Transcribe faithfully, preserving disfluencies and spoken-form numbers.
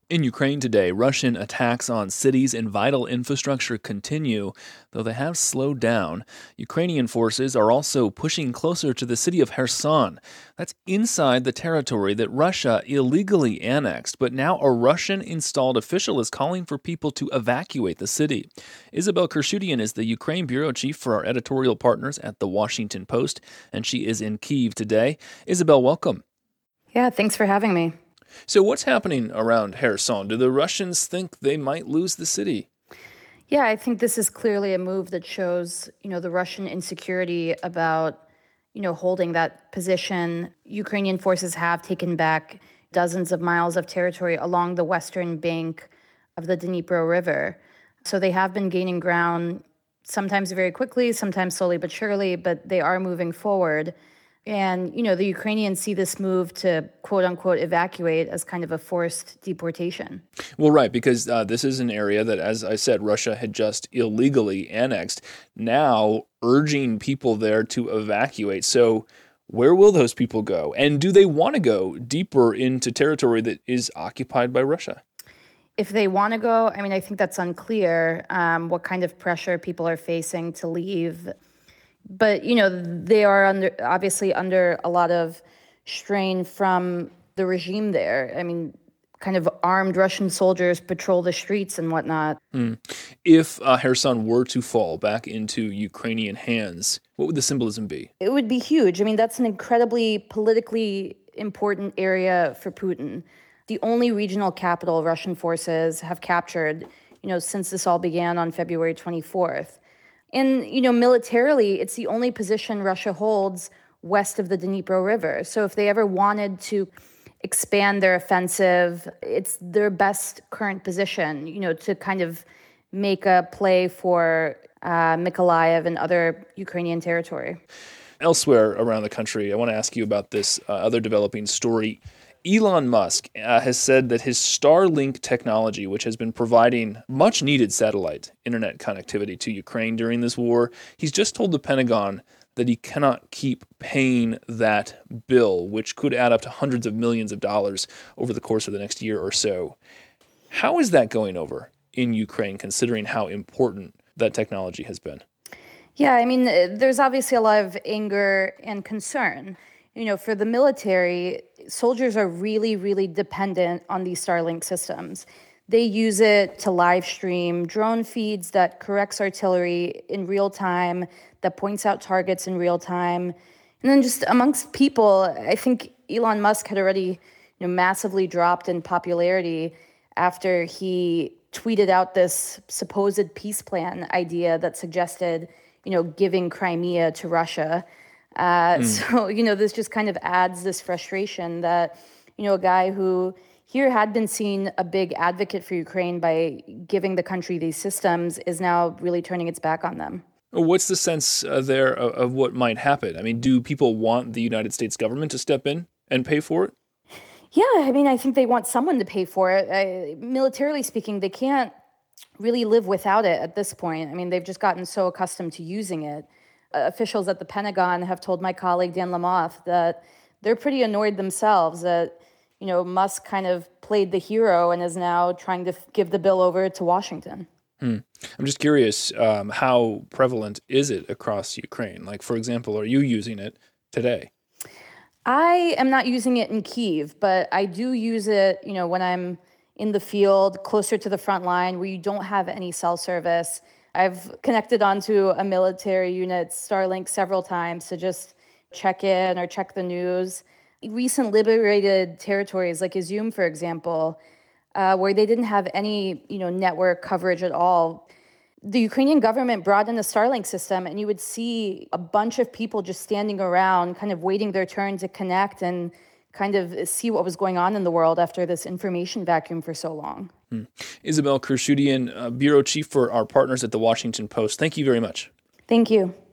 In Ukraine today, Russian attacks on cities and vital infrastructure continue, though they have slowed down. Ukrainian forces are also pushing closer to the city of Kherson. That's inside the territory that Russia illegally annexed, but now a Russian-installed official is calling for people to evacuate the city. Isabel Kershudian is the Ukraine bureau chief for our editorial partners at The Washington Post, and she is in Kyiv today. Isabel, welcome. Yeah, thanks for having me. So what's happening around Kherson? Do the Russians think they might lose the city? Yeah, I think this is clearly a move that shows, you know, the Russian insecurity about, you know, holding that position. Ukrainian forces have taken back dozens of miles of territory along the western bank of the Dnipro River. So they have been gaining ground, sometimes very quickly, sometimes slowly but surely, but they are moving forward. And, you know, the Ukrainians see this move to, quote unquote, evacuate as kind of a forced deportation. Well, right, because uh, this is an area that, as I said, Russia had just illegally annexed, now urging people there to evacuate. So where will those people go? And do they want to go deeper into territory that is occupied by Russia? If they want to go, I mean, I think that's unclear um, what kind of pressure people are facing to leave. But, you know, they are under obviously under a lot of strain from the regime there. I mean, kind of armed Russian soldiers patrol the streets and whatnot. Mm. If uh, Kherson were to fall back into Ukrainian hands, what would the symbolism be? It would be huge. I mean, that's an incredibly politically important area for Putin. The only regional capital Russian forces have captured, you know, since this all began on February twenty-fourth. And, you know, militarily, it's the only position Russia holds west of the Dnipro River. So if they ever wanted to expand their offensive, it's their best current position, you know, to kind of make a play for uh, Mykolaiv and other Ukrainian territory. Elsewhere around the country, I want to ask you about this uh, other developing story. Elon Musk uh, has said that his Starlink technology, which has been providing much needed satellite internet connectivity to Ukraine during this war, he's just told the Pentagon that he cannot keep paying that bill, which could add up to hundreds of millions of dollars over the course of the next year or so. How is that going over in Ukraine, considering how important that technology has been? Yeah, I mean, there's obviously a lot of anger and concern. You know, for the military, soldiers are really, really dependent on these Starlink systems. They use it to live stream drone feeds that corrects artillery in real time, that points out targets in real time. And then just amongst people, I think Elon Musk had already, you know, massively dropped in popularity after he tweeted out this supposed peace plan idea that suggested, you know, giving Crimea to Russia. Uh, mm. So, you know, this just kind of adds this frustration that, you know, a guy who here had been seen a big advocate for Ukraine by giving the country these systems is now really turning its back on them. What's the sense uh, there of, of what might happen? I mean, do people want the United States government to step in and pay for it? Yeah, I mean, I think they want someone to pay for it. I, militarily speaking, they can't really live without it at this point. I mean, they've just gotten so accustomed to using it. Uh, officials at the Pentagon have told my colleague Dan Lamothe that they're pretty annoyed themselves that, you know, Musk kind of played the hero and is now trying to f- give the bill over to Washington. Hmm. I'm just curious, um, how prevalent is it across Ukraine? Like, for example, are you using it today? I am not using it in Kyiv, but I do use it, you know, when I'm in the field, closer to the front line, where you don't have any cell service. I've connected onto a military unit, Starlink, several times to just check in or check the news. Recent liberated territories like Izium, for example, uh, where they didn't have any, you know, network coverage at all, the Ukrainian government brought in a Starlink system, and you would see a bunch of people just standing around, kind of waiting their turn to connect and kind of see what was going on in the world after this information vacuum for so long. Hmm. Isabel Kershudian, uh, bureau chief for our partners at The Washington Post. Thank you very much. Thank you.